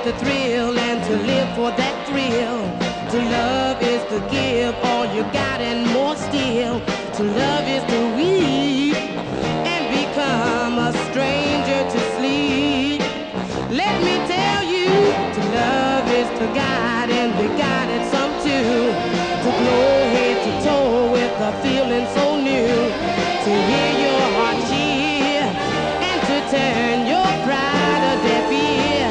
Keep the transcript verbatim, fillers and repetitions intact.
the thrill, and to live for that thrill. To love is to give all you got and more still. To love is to